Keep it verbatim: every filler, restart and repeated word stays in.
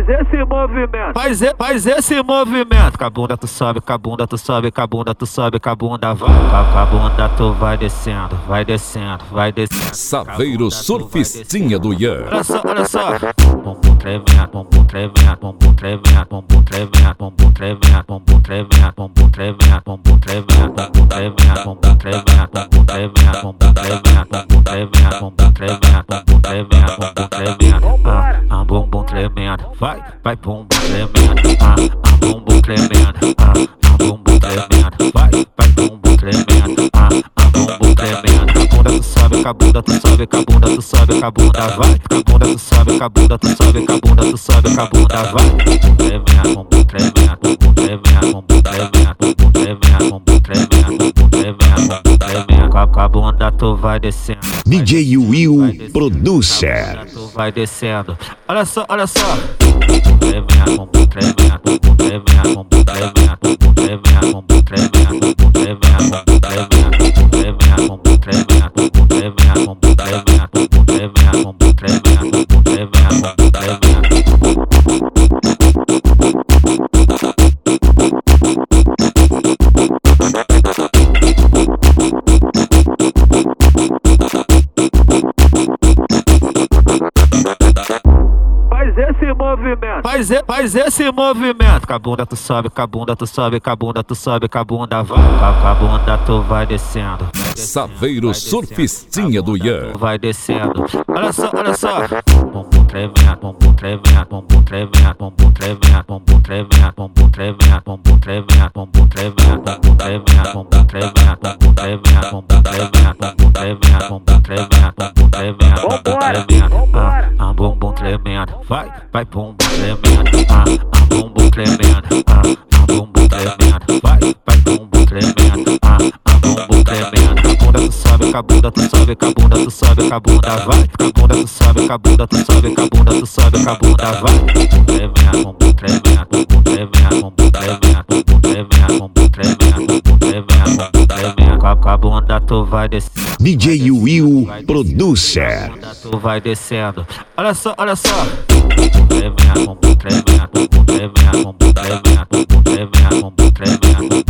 faz esse movimento. Faz, e, faz esse movimento. Com a bunda tu sobe, com a bunda tu sobe, com a bunda tu sobe, com a bunda vai. Com a bunda tu vai descendo, vai descendo, vai descendo. Saveiro Surfistinha do Ian. Olha só, olha só. Bumbum tremendo, bumbum tremendo, bumbum tremendo, bumbum tremendo, bumbum tremendo, bumbum tremendo, bumbum tremendo, bumbum tremendo, bumbum tremendo, bumbum tremendo, bumbum tremendo, bumbum tremendo, bumbum tremendo, bumbum tremendo, bumbum tremendo, bumbum tremendo. Ah, ah, bumbum tremendo, vai, vai bumbum tremendo. Ah, ah, bumbum tremendo. Ah, ah, bumbum tremendo, vai, vai bumbum tremendo. Ah, ah, bumbum tremendo. Com a bunda tu sobe, com a bunda tu sobe, com a bunda tu sobe, com a bunda vai. Com a bunda tu sobe, com a bunda tu sobe, com a bunda tu sobe, com a bunda vai. Bumbum tremendo, bumbum tremendo, bumbum tremendo, bumbum tremendo, bumbum tremendo, bumbum tremendo, bumbum tremendo, bumbum tremendo. Com a, com a bunda tu vai descendo. D J Will Producer. Tu vai descendo. Olha só, olha só. Bumbum tremendo, bumbum tremendo, bumbum tremendo, bumbum tremendo, bumbum tremendo, bumbum tremendo, bumbum tremendo, bumbum tremendo, bumbum tremendo, bumbum tremendo, bumbum tremendo, bumbum tremendo, bumbum tremendo, bumbum tremendo, bumbum tremendo, bumbum tremendo. Faz, e, faz esse movimento. Com a bunda tu sobe, com a bunda tu sobe, com a bunda tu sobe, com a bunda vai. Com a bunda tu vai descendo. Saveiro Surfistinha do Ian. Vai descendo. Olha só, olha só. Bumbum tremendo, bumbum tremendo, bumbum tremendo, bumbum tremendo, bumbum tremendo, bumbum tremendo, bumbum tremendo, bumbum tremendo, bumbum tremendo, bumbum tremendo, bumbum tremendo, bumbum tremendo, bumbum tremendo, bumbum tremendo, bumbum tremendo, bumbum tremendo. Ah, ah, bumbum tremendo, vai, vai bumbum tremendo. Ah, ah, bumbum tremendo. Ah, ah, bumbum tremendo, vai, vai bumbum tremendo. Ah, ah, bumbum tremendo. Com a bunda tu sobe, com a bunda tu sobe, com a bunda tu sobe, com a bunda vai. Com a bunda tu sobe, com a bunda tu sobe, com a bunda tu sobe, com a bunda vai. Bumbum tremendo, bumbum tremendo, bumbum tremendo, bumbum tremendo, bumbum tremendo, bumbum tremendo, bumbum tremendo, bumbum tremendo. Com a, com a bunda tu vai descendo. D J Will Producer. Tu vai descendo. Olha só, olha só. Bumbum tremendo, bumbum tremendo, bumbum tremendo, bumbum tremendo, bumbum tremendo, bumbum tremendo.